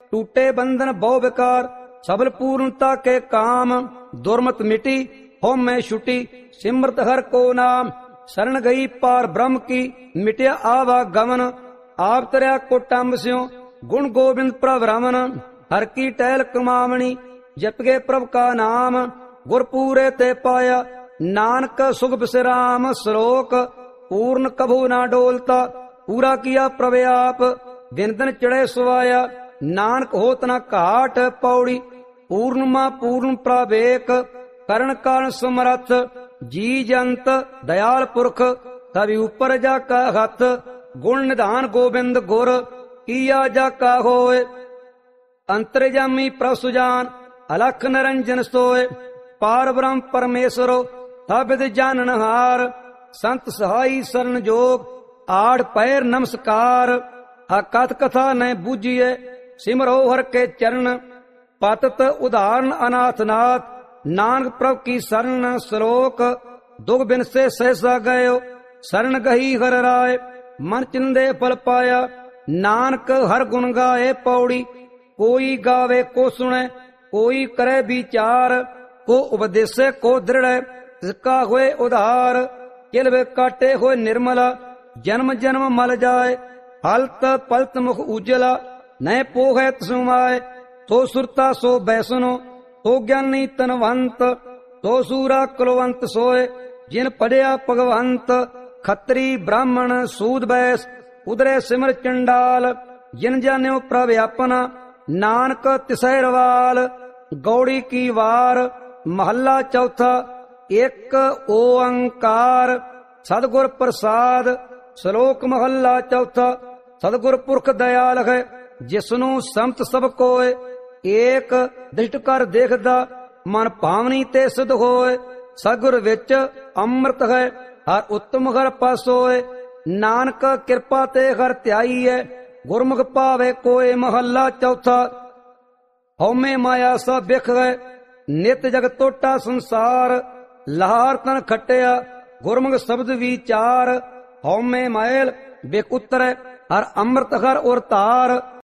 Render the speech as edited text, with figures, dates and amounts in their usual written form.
टूटे बंधन बहु विकार, सबल पूर्णता के काम। दुर्मत मिटी हो मैं छुटी, सिमरत हर को नाम। शरण गई पार ब्रह्म की, मिटिया आवागमन। आप तरया कुटम्ब स्यों, गुण गोविंद प्रभ रमन। हर की टहल कमावणी, जप गए प्रभ का नाम। गुर पूरे ते पाया, नानक सुख विश्राम। श्लोक पूर्ण कभू ना डोलता, पूरा किया प्रभ आप। दिन दिन चढ़े सुवाया, नानक होत न घाट। पौड़ी पूर्णमा पूर्ण प्रभेक, करण कारण समरथ। जी जंत दयाल पुरख, तभी ऊपर जाका हथ। गुण निधान गोविंद गुर, किया जाका होए। अंतर्जामी प्रभ सुजान, अलख निरंजन सोए। पार ब्रह्म परमेश्वरो, तबिद जाननहार। संत सहाई शरण जोग, आड़ पैर नमस्कार। अकथ कथा न बूझिए, सिमरो हर के चरण। पतत उदाहरण अनाथनाथ, नानक प्रभ की शरण। श्लोक दुख बिन से सहसा गयो, शरण गही हर राय। मन चिंदे फल पाया, नानक हर गुण गाए। पौड़ी कोई गावे को सुने, कोई करे विचार। को उपदेशे को दृढ़, इसका हुए उधार। किलवे काटे हुए निर्मला, जन्म जन्म मल जाए। हलत पलत मुख उज्जला, नए पोहे तसुमाए। तो सुरता सो बैसनो, तो ज्ञानी तनवंत। तो सूरा कुलवंत सोए, जिन पढ़िया भगवंत। खत्री ब्राह्मण सूद बैस, उदरे सिमर चंडाल। जिन जान्यो प्रभ अपना, नानक तिसैरवाल। गौड़ी की वार महला चौथा, एक ओंकार। सदगुर प्रसाद। श्लोक महला चौथा, सदगुर पुरख दयाल है, जिसनु संत सब कोय। एक दृष्ट कर देखदा, मन भावनी ते सिद्ध होए। सगुर विच अमृत है, हर उत्तम हर पासोए। नानक कृपा ते हर त्याई है, गुरमुख पावे कोय। महला चौथा, हौमे माया सा बिख है, नित जग टोटा संसार। लहार तन खटिया, गुरमुख शब्द विचार। हौमे मैल बिक उतरै, हर अमृत हर उर तार।